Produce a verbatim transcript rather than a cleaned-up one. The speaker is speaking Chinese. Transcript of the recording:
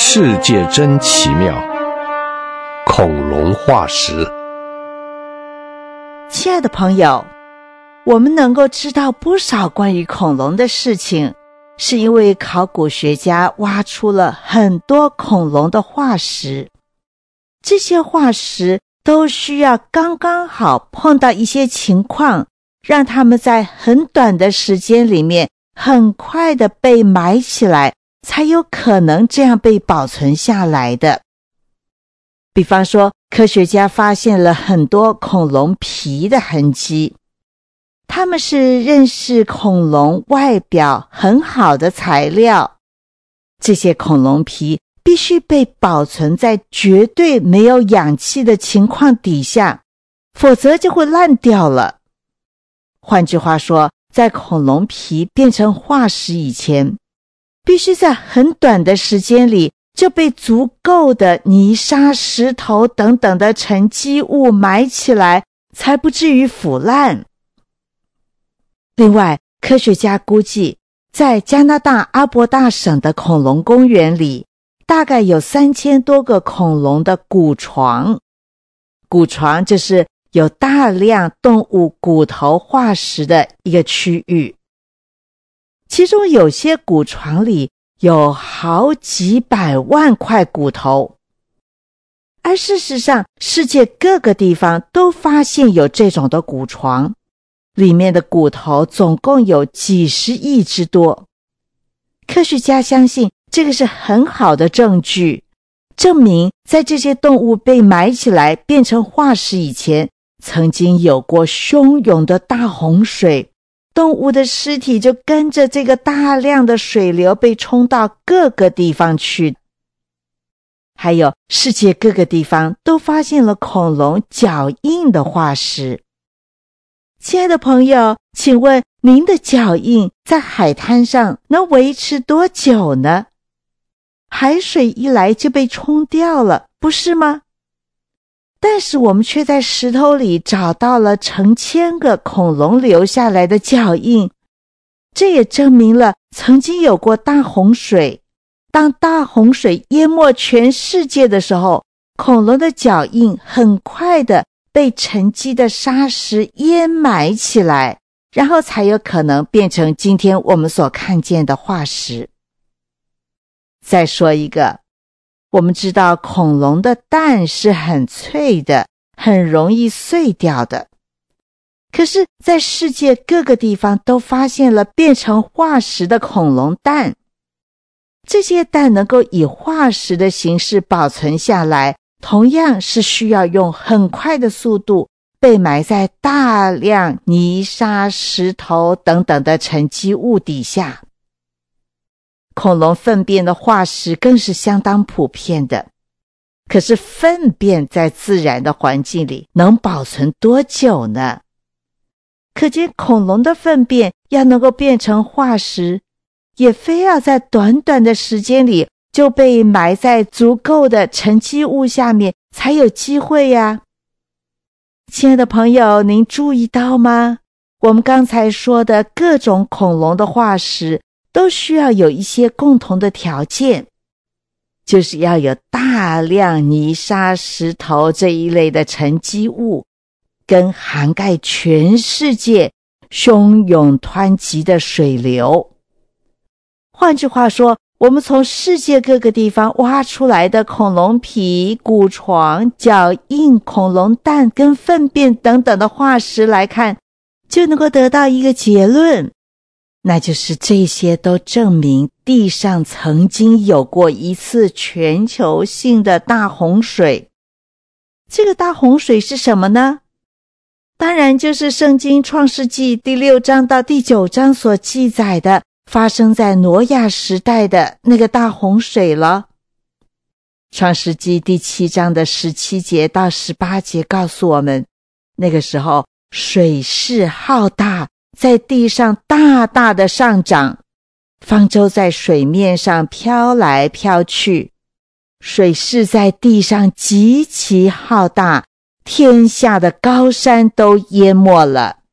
世界真奇妙，恐龙化石。 亲爱的朋友，我们能够知道不少关于恐龙的事情，是因为考古学家挖出了很多恐龙的化石。这些化石都需要刚刚好碰到一些情况，让它们在很短的时间里面很快的被埋起来，才有可能这样被保存下来的。比方说，科学家发现了很多恐龙皮的痕迹，它们是认识恐龙外表很好的材料。这些恐龙皮必须被保存在绝对没有氧气的情况底下，否则就会烂掉了。换句话说，在恐龙皮变成化石以前，必须在很短的时间里就被足够的泥沙、石头等等的沉积物埋起来，才不至于腐烂。另外，科学家估计，在加拿大阿伯大省的恐龙公园里，大概有三千多个恐龙的骨床。骨床就是有大量动物骨头化石的一个区域，其中有些骨床里有好几百万块骨头，而事实上，世界各个地方都发现有这种的骨床，里面的骨头总共有几十亿之多。科学家相信这个是很好的证据，证明在这些动物被埋起来变成化石以前，曾经有过汹涌的大洪水，动物的尸体就跟着这个大量的水流被冲到各个地方去。还有世界各个地方都发现了恐龙脚印的化石。亲爱的朋友，请问您的脚印在海滩上能维持多久呢？海水一来就被冲掉了，不是吗？但是我们却在石头里找到了成千个恐龙留下来的脚印，这也证明了曾经有过大洪水。当大洪水淹没全世界的时候，恐龙的脚印很快的被沉积的沙石淹埋起来，然后才有可能变成今天我们所看见的化石。再说一个，我们知道恐龙的蛋是很脆的，很容易碎掉的。可是在世界各个地方都发现了变成化石的恐龙蛋，这些蛋能够以化石的形式保存下来，同样是需要用很快的速度被埋在大量泥沙、石头等等的沉积物底下。恐龙粪便的化石更是相当普遍的，可是粪便在自然的环境里能保存多久呢？可见恐龙的粪便要能够变成化石，也非要在短短的时间里就被埋在足够的沉积物下面才有机会呀。亲爱的朋友，您注意到吗？我们刚才说的各种恐龙的化石都需要有一些共同的条件，就是要有大量泥沙、石头这一类的沉积物，跟涵盖全世界汹涌湍急的水流。换句话说，我们从世界各个地方挖出来的恐龙皮、骨床、脚印、恐龙蛋跟粪便等等的化石来看，就能够得到一个结论，那就是这些都证明地上曾经有过一次全球性的大洪水。这个大洪水是什么呢？当然就是圣经创世纪第六章到第九章所记载的发生在挪亚时代的那个大洪水了。创世纪第七章的十七节到十八节告诉我们，那个时候水势浩大，在地上大大的上涨，方舟在水面上飘来飘去，水势在地上极其浩大，天下的高山都淹没了。